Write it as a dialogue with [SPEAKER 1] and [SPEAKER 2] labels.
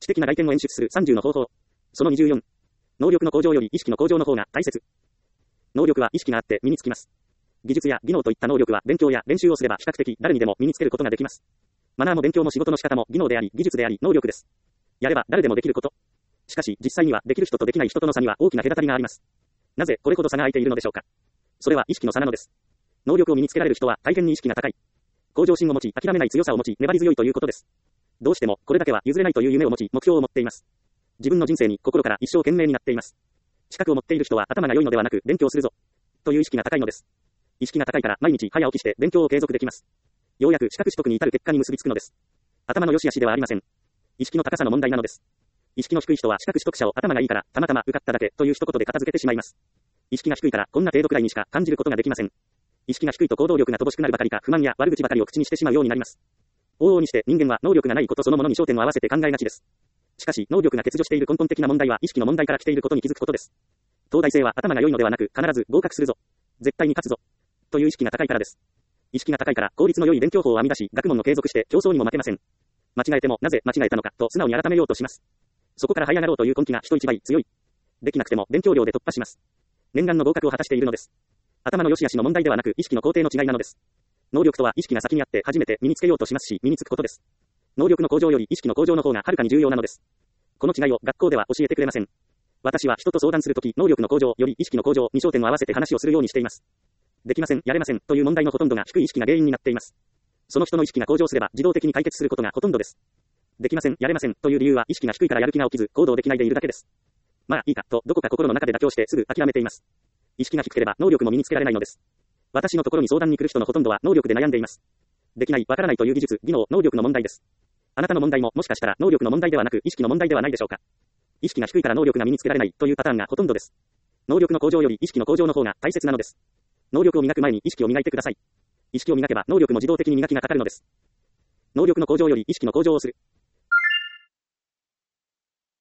[SPEAKER 1] 的な外見を演出する30の方法。その24。能力の向上より意識の向上の方が大切。能力は意識があって身につきます。技術や技能といった能力は勉強や練習をすれば比較的誰にでも身につけることができます。マナーも勉強も仕事の仕方も技能であり技術であり能力です。やれば誰でもできること。しかし実際にはできる人とできない人との差には大きな隔たりがあります。なぜこれほど差が開いているのでしょうか。それは意識の差なのです。能力を身につけられる人は大変に意識が高い。向上心を持ち諦めない強さを持ち粘り強いということです。どうしてもこれだけは譲れないという夢を持ち目標を持っています。自分の人生に心から一生懸命になっています。資格を持っている人は頭が良いのではなく勉強するぞという意識が高いのです。意識が高いから毎日早起きして勉強を継続できます。ようやく資格取得に至る結果に結びつくのです。頭の良し悪しではありません。意識の高さの問題なのです。意識の低い人は資格取得者を頭がいいからたまたま受かっただけという一言で片付けてしまいます。意識が低いからこんな程度くらいにしか感じることができません。意識が低いと行動力が乏しくなるばかりか不満や悪口ばかりを口にしてしまうようになります。往々にして人間は能力がないことそのものに焦点を合わせて考えがちです。しかし能力が欠如している根本的な問題は意識の問題から来ていることに気づくことです。東大生は頭が良いのではなく必ず合格するぞ。絶対に勝つぞ。という意識が高いからです。意識が高いから効率の良い勉強法を編み出し学問の継続して競争にも負けません。間違えてもなぜ間違えたのかと素直に改めようとします。そこから這い上がろうという根気が人一倍強い。できなくても勉強量で突破します。念願の合格を果たしているのです。頭の良し悪しの問題ではなく意識の工程の違いなのです。能力とは意識が先にあって初めて身につけようとしますし身につくことです。能力の向上より意識の向上の方がはるかに重要なのです。この違いを学校では教えてくれません。私は人と相談するとき能力の向上より意識の向上に焦点を合わせて話をするようにしています。できません、やれませんという問題のほとんどが低い意識が原因になっています。その人の意識が向上すれば自動的に解決することがほとんどです。できません、やれませんという理由は意識が低いからやる気が起きず行動できないでいるだけです。まあいいかとどこか心の中で妥協してすぐ諦めています。意識が低ければ能力も身につけられないのです。私のところに相談に来る人のほとんどは能力で悩んでいます。できない、わからないという技術、技能、能力の問題です。あなたの問題ももしかしたら能力の問題ではなく意識の問題ではないでしょうか。意識が低いから能力が身につけられないというパターンがほとんどです。能力の向上より意識の向上の方が大切なのです。能力を磨く前に意識を磨いてください。意識を磨けば能力も自動的に磨きがかかるのです。能力の向上より意識の向上をする。